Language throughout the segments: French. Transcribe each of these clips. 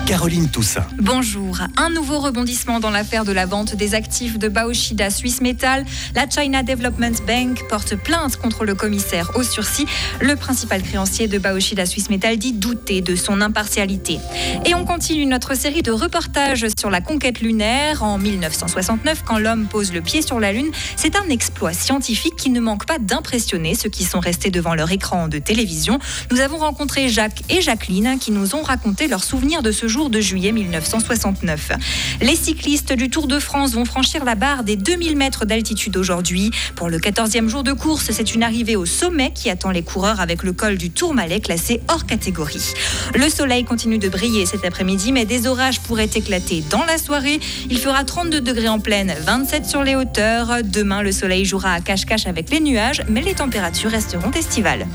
Caroline Toussaint. Bonjour. Un nouveau rebondissement dans l'affaire de la vente des actifs de Baoshida Swiss Metal. La China Development Bank porte plainte contre le commissaire au sursis. Le principal créancier de Baoshida Swiss Metal dit douter de son impartialité. Et on continue notre série de reportages sur la conquête lunaire. En 1969, quand l'homme pose le pied sur la Lune, c'est un exploit scientifique qui ne manque pas d'impressionner ceux qui sont restés devant leur écran de télévision. Nous avons rencontré Jacques et Jacqueline qui nous ont raconté leurs souvenirs de ce jour de juillet 1969. Les cyclistes du Tour de France vont franchir la barre des 2000 mètres d'altitude aujourd'hui. Pour le 14e jour de course, c'est une arrivée au sommet qui attend les coureurs avec le col du Tourmalet classé hors catégorie. Le soleil continue de briller cet après-midi, mais des orages pourraient éclater dans la soirée. Il fera 32 degrés en plaine, 27 sur les hauteurs. Demain, le soleil jouera à cache-cache avec les nuages, mais les températures resteront estivales.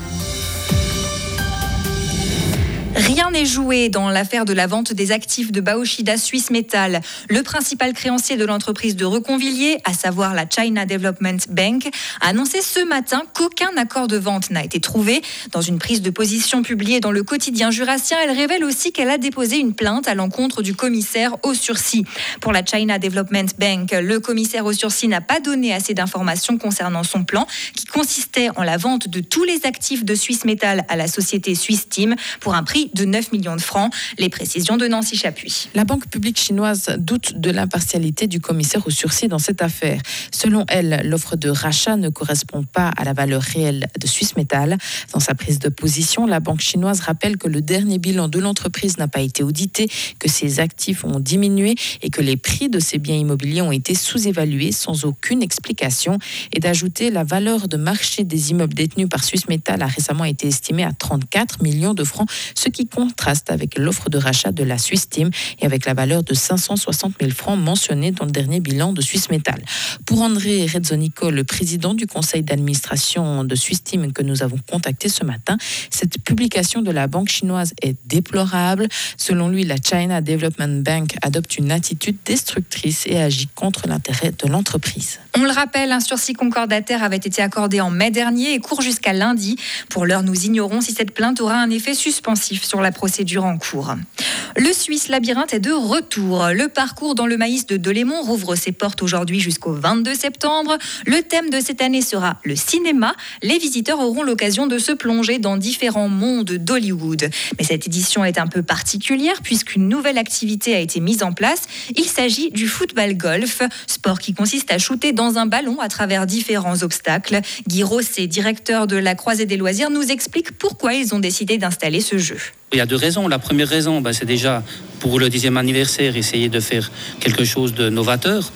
Rien n'est joué dans l'affaire de la vente des actifs de Baoshida Swiss Metal. Le principal créancier de l'entreprise de Reconvilliers, à savoir la China Development Bank, a annoncé ce matin qu'aucun accord de vente n'a été trouvé. Dans une prise de position publiée dans le quotidien jurassien, elle révèle aussi qu'elle a déposé une plainte à l'encontre du commissaire au sursis. Pour la China Development Bank, le commissaire au sursis n'a pas donné assez d'informations concernant son plan, qui consistait en la vente de tous les actifs de Swiss Metal à la société Swiss Team pour un prix de 9 millions de francs. Les précisions de Nancy Chapuis. La banque publique chinoise doute de l'impartialité du commissaire au sursis dans cette affaire. Selon elle, l'offre de rachat ne correspond pas à la valeur réelle de Swiss Metal. Dans sa prise de position, la banque chinoise rappelle que le dernier bilan de l'entreprise n'a pas été audité, que ses actifs ont diminué et que les prix de ses biens immobiliers ont été sous-évalués sans aucune explication, et d'ajouter la valeur de marché des immeubles détenus par Swiss Metal a récemment été estimée à 34 millions de francs, ce qui contraste avec l'offre de rachat de la Swiss Team et avec la valeur de 560 000 francs mentionnée dans le dernier bilan de Swiss Metal. Pour André Rezzonico, le président du conseil d'administration de Swiss Team que nous avons contacté ce matin, cette publication de la banque chinoise est déplorable. Selon lui, la China Development Bank adopte une attitude destructrice et agit contre l'intérêt de l'entreprise. On le rappelle, un sursis concordataire avait été accordé en mai dernier et court jusqu'à lundi. Pour l'heure, nous ignorons si cette plainte aura un effet suspensif sur la procédure en cours. Le Suisse Labyrinthe est de retour. Le parcours dans le maïs de Delémont rouvre ses portes aujourd'hui jusqu'au 22 septembre. Le thème de cette année sera le cinéma. Les visiteurs auront l'occasion de se plonger dans différents mondes d'Hollywood. Mais cette édition est un peu particulière puisqu'une nouvelle activité a été mise en place. Il s'agit du football-golf, sport qui consiste à shooter dans un ballon à travers différents obstacles. Guy Rosset, directeur de la Croisée des loisirs, nous explique pourquoi ils ont décidé d'installer ce jeu. Il y a deux raisons. La première raison, c'est déjà pour le 10e anniversaire, essayer de faire quelque chose de novateur.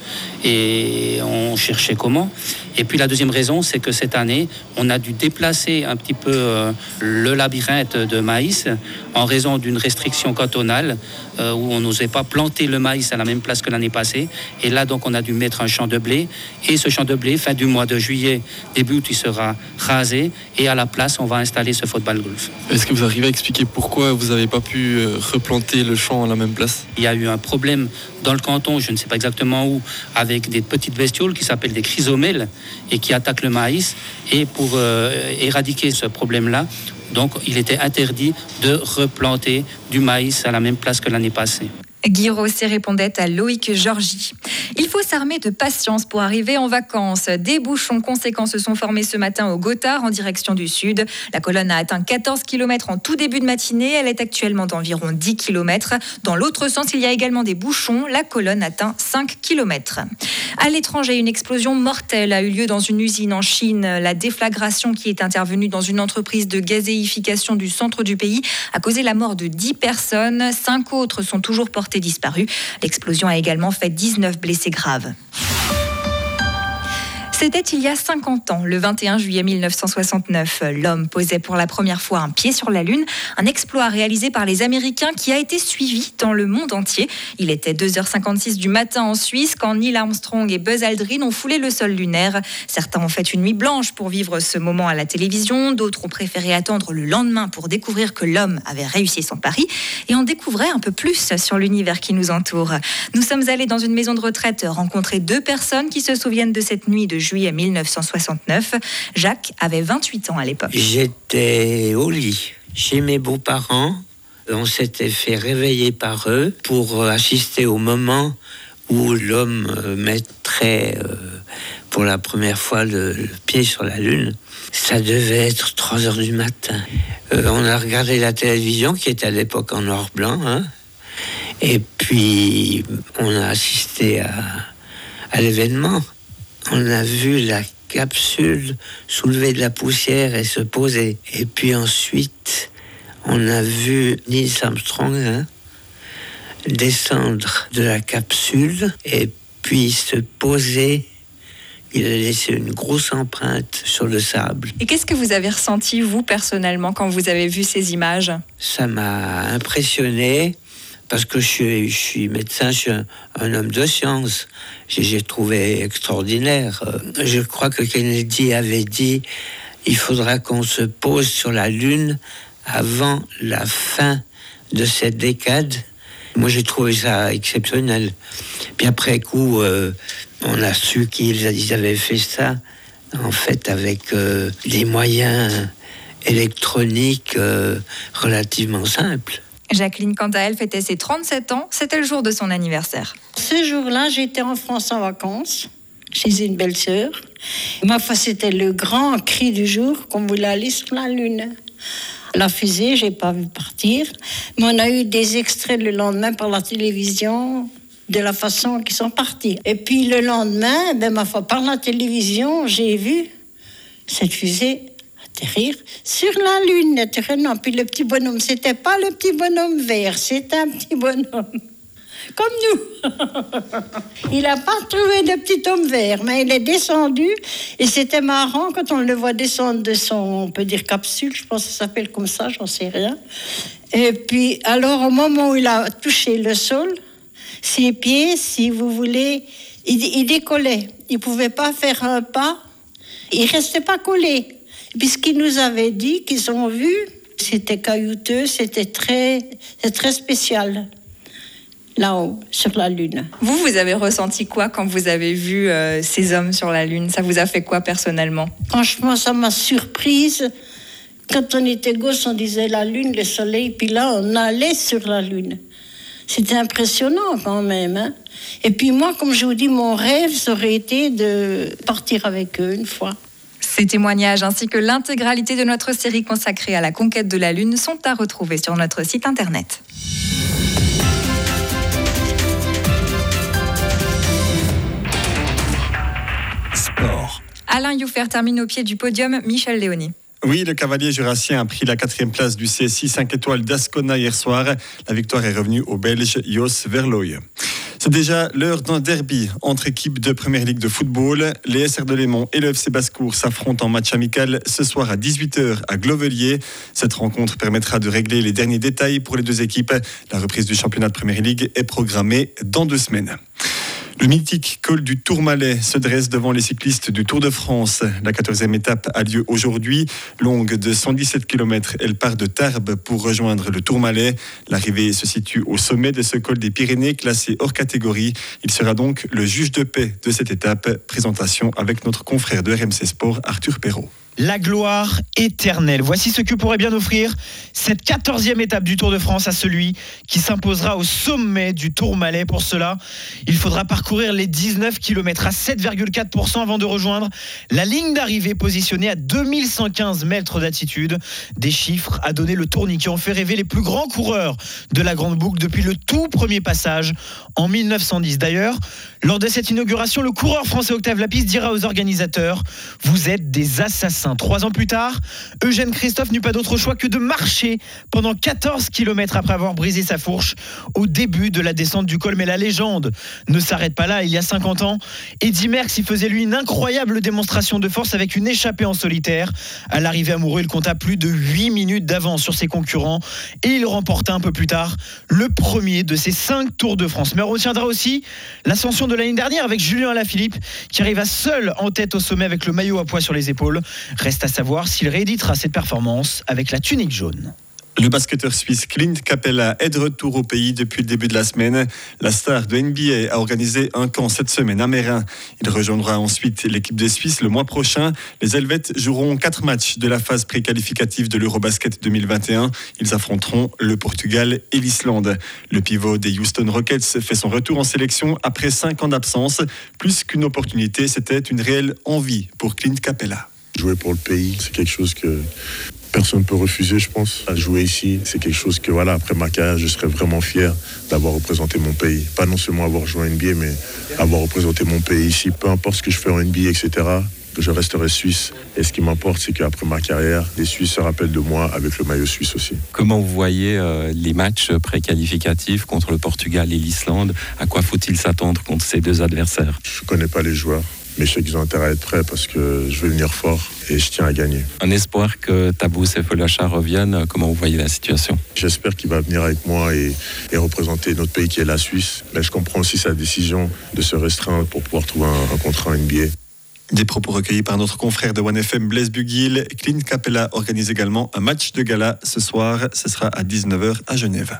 Et on cherchait comment. Et puis la deuxième raison, c'est que cette année, on a dû déplacer un petit peu le labyrinthe de maïs en raison d'une restriction cantonale où on n'osait pas planter le maïs à la même place que l'année passée. Et là, donc, on a dû mettre un champ de blé. Et ce champ de blé, fin du mois de juillet, début août, il sera rasé. Et à la place, on va installer ce football-golf. Est-ce que vous arrivez à expliquer pourquoi vous n'avez pas pu replanter le champ à la même place? Il y a eu un problème dans le canton, je ne sais pas exactement où, avec des petites bestioles qui s'appellent des chrysomèles et qui attaquent le maïs. Et pour éradiquer ce problème-là, donc il était interdit de replanter du maïs à la même place que l'année passée. Guy Rosset répondait à Loïc Georgie. Il faut s'armer de patience pour arriver en vacances. Des bouchons conséquents se sont formés ce matin au Gothard en direction du sud. La colonne a atteint 14 km en tout début de matinée. Elle est actuellement d'environ 10 km. Dans l'autre sens, il y a également des bouchons. La colonne atteint 5 km. À l'étranger, une explosion mortelle a eu lieu dans une usine en Chine. La déflagration qui est intervenue dans une entreprise de gazéification du centre du pays a causé la mort de 10 personnes. 5 autres sont toujours portées disparues. L'explosion a également fait 19 blessés graves. C'était il y a 50 ans, le 21 juillet 1969. L'homme posait pour la première fois un pied sur la Lune, un exploit réalisé par les Américains qui a été suivi dans le monde entier. Il était 2h56 du matin en Suisse quand Neil Armstrong et Buzz Aldrin ont foulé le sol lunaire. Certains ont fait une nuit blanche pour vivre ce moment à la télévision, d'autres ont préféré attendre le lendemain pour découvrir que l'homme avait réussi son pari et en découvrait un peu plus sur l'univers qui nous entoure. Nous sommes allés dans une maison de retraite rencontrer 2 personnes qui se souviennent de cette nuit de juillet 1969. Jacques avait 28 ans à l'époque. J'étais au lit chez mes beaux-parents On s'était fait réveiller par eux pour assister au moment où l'homme mettrait pour la première fois le pied sur la Lune. Ça devait être 3h du matin. On a regardé la télévision qui était à l'époque en noir-blanc, hein, et puis on a assisté à l'événement. On a vu la capsule soulever de la poussière et se poser. Et puis ensuite, on a vu Neil Armstrong descendre de la capsule et puis se poser. Il a laissé une grosse empreinte sur le sable. Et qu'est-ce que vous avez ressenti, vous, personnellement, quand vous avez vu ces images ? Ça m'a impressionné parce que je suis médecin, je suis un homme de science. J'ai trouvé extraordinaire. Je crois que Kennedy avait dit il faudra qu'on se pose sur la Lune avant la fin de cette décade. Moi, j'ai trouvé ça exceptionnel. Puis après coup, on a su qu'ils avaient fait ça, en fait, avec des moyens électroniques relativement simples. Jacqueline, quant à elle, fêtait ses 37 ans. C'était le jour de son anniversaire. Ce jour-là, j'étais en France en vacances, chez une belle-sœur. Ma foi, c'était le grand cri du jour qu'on voulait aller sur la Lune. La fusée, j'ai pas vu partir, mais on a eu des extraits le lendemain par la télévision de la façon qu'ils sont partis. Et puis le lendemain, ma foi, par la télévision, j'ai vu cette fusée atterrir sur la Lune, naturellement. Puis le petit bonhomme, c'était pas le petit bonhomme vert, c'était un petit bonhomme. Comme nous. Il n'a pas trouvé de petit homme vert, mais il est descendu. Et c'était marrant quand on le voit descendre de son, on peut dire capsule, je pense que ça s'appelle comme ça, j'en sais rien. Et puis, alors, au moment où il a touché le sol, ses pieds, si vous voulez, il décollait. Il ne pouvait pas faire un pas. Il ne restait pas collé. Puisqu'ils nous avaient dit qu'ils ont vu, c'était caillouteux, c'était très spécial. Là-haut, sur la Lune. Vous avez ressenti quoi quand vous avez vu ces hommes sur la Lune ? Ça vous a fait quoi personnellement ? Franchement, ça m'a surprise. Quand on était gosse, on disait la Lune, le Soleil, puis là, on allait sur la Lune. C'était impressionnant quand même. Hein. Et puis moi, comme je vous dis, mon rêve, ça aurait été de partir avec eux une fois. Ces témoignages ainsi que l'intégralité de notre série consacrée à la conquête de la Lune sont à retrouver sur notre site internet. Alain Youffer termine au pied du podium. Michel Léoni. Oui, le cavalier jurassien a pris la 4e place du CSI 5 étoiles d'Ascona hier soir. La victoire est revenue au Belge Jos Verlooy. C'est déjà l'heure d'un derby entre équipes de Première Ligue de football. Les SR de Lémont et le FC Basse-Cour s'affrontent en match amical ce soir à 18h à Glovelier. Cette rencontre permettra de régler les derniers détails pour les deux équipes. La reprise du championnat de Première Ligue est programmée dans 2 semaines. Le mythique col du Tourmalet se dresse devant les cyclistes du Tour de France. La 14e étape a lieu aujourd'hui. Longue de 117 km, elle part de Tarbes pour rejoindre le Tourmalet. L'arrivée se situe au sommet de ce col des Pyrénées, classé hors catégorie. Il sera donc le juge de paix de cette étape. Présentation avec notre confrère de RMC Sport, Arthur Perrault. La gloire éternelle. Voici ce que pourrait bien offrir cette 14e étape du Tour de France à celui qui s'imposera au sommet du Tourmalet. Pour cela, il faudra parcourir les 19 km à 7,4% avant de rejoindre la ligne d'arrivée positionnée à 2115 mètres d'altitude. Des chiffres à donner le tournis qui ont fait rêver les plus grands coureurs de la Grande Boucle depuis le tout premier passage en 1910. D'ailleurs, lors de cette inauguration, le coureur français Octave Lapisse dira aux organisateurs « Vous êtes des assassins ». 3 ans plus tard, Eugène Christophe n'eut pas d'autre choix que de marcher pendant 14 km après avoir brisé sa fourche au début de la descente du col. Mais la légende ne s'arrête pas là. Il y a 50 ans, Eddy Merckx y faisait lui une incroyable démonstration de force avec une échappée en solitaire. À l'arrivée amoureux, il compta plus de 8 minutes d'avance sur ses concurrents et il remporta un peu plus tard le premier de ses 5 Tours de France. Mais on retiendra aussi l'ascension de l'année dernière avec Julien Alaphilippe qui arriva seul en tête au sommet avec le maillot à pois sur les épaules. Reste à savoir s'il rééditera cette performance avec la tunique jaune. Le basketteur suisse Clint Capela est de retour au pays depuis le début de la semaine. La star de NBA a organisé un camp cette semaine à Meyrin. Il rejoindra ensuite l'équipe de Suisse le mois prochain. Les Helvètes joueront 4 matchs de la phase pré-qualificative de l'Eurobasket 2021. Ils affronteront le Portugal et l'Islande. Le pivot des Houston Rockets fait son retour en sélection après 5 ans d'absence. Plus qu'une opportunité, c'était une réelle envie pour Clint Capela. Jouer pour le pays, c'est quelque chose que personne ne peut refuser, je pense. À jouer ici, c'est quelque chose que, après ma carrière, je serais vraiment fier d'avoir représenté mon pays. Pas non seulement avoir joué en NBA, mais avoir représenté mon pays ici. Peu importe ce que je fais en NBA, etc., je resterai suisse. Et ce qui m'importe, c'est qu'après ma carrière, les Suisses se rappellent de moi avec le maillot suisse aussi. Comment vous voyez les matchs pré-qualificatifs contre le Portugal et l'Islande ? À quoi faut-il s'attendre contre ces deux adversaires ? Je ne connais pas les joueurs, mais je sais qu'ils ont intérêt à être prêts parce que je vais venir fort et je tiens à gagner. Un espoir que Tabou Sefolosha revienne, comment vous voyez la situation ? J'espère qu'il va venir avec moi et représenter notre pays qui est la Suisse. Mais je comprends aussi sa décision de se restreindre pour pouvoir trouver un contrat en NBA. Des propos recueillis par notre confrère de 1FM, Blaise Bugil. Clint Capela organise également un match de gala ce soir. Ce sera à 19h à Genève.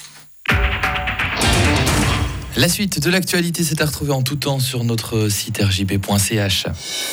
La suite de l'actualité, c'est à retrouver en tout temps sur notre site rjb.ch.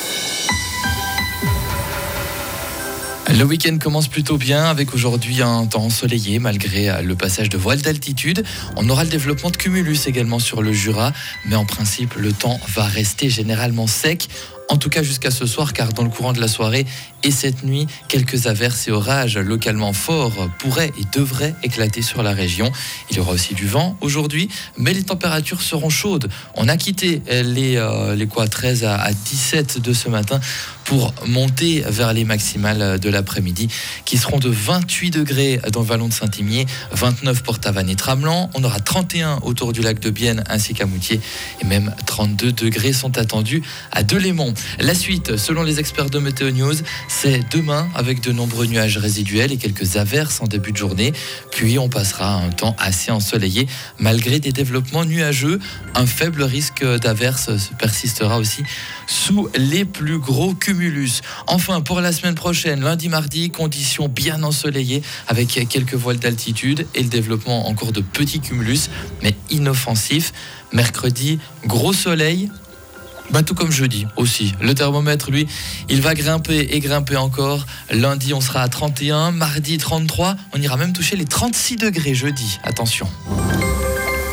Le week-end commence plutôt bien avec aujourd'hui un temps ensoleillé malgré le passage de voiles d'altitude. On aura le développement de cumulus également sur le Jura, mais en principe le temps va rester généralement sec. En tout cas jusqu'à ce soir, car dans le courant de la soirée et cette nuit, quelques averses et orages localement forts pourraient et devraient éclater sur la région. Il y aura aussi du vent aujourd'hui, mais les températures seront chaudes. On a quitté les 13 à 17 de ce matin pour monter vers les maximales de l'après-midi, qui seront de 28 degrés dans le vallon de Saint-Imier, 29 pour Tavannes et Tramelan. On aura 31 autour du lac de Bienne ainsi qu'à Moutier, et même 32 degrés sont attendus à Delémont. La suite, selon les experts de Météo News, c'est demain avec de nombreux nuages résiduels et quelques averses en début de journée. Puis on passera à un temps assez ensoleillé malgré des développements nuageux. Un faible risque d'averses persistera aussi sous les plus gros cumulus. Enfin, pour la semaine prochaine, lundi, mardi, conditions bien ensoleillées avec quelques voiles d'altitude et le développement encore de petits cumulus, mais inoffensifs. Mercredi, gros soleil. Tout comme jeudi aussi. Le thermomètre, lui, il va grimper et grimper encore. Lundi, on sera à 31, mardi 33. On ira même toucher les 36 degrés jeudi. Attention.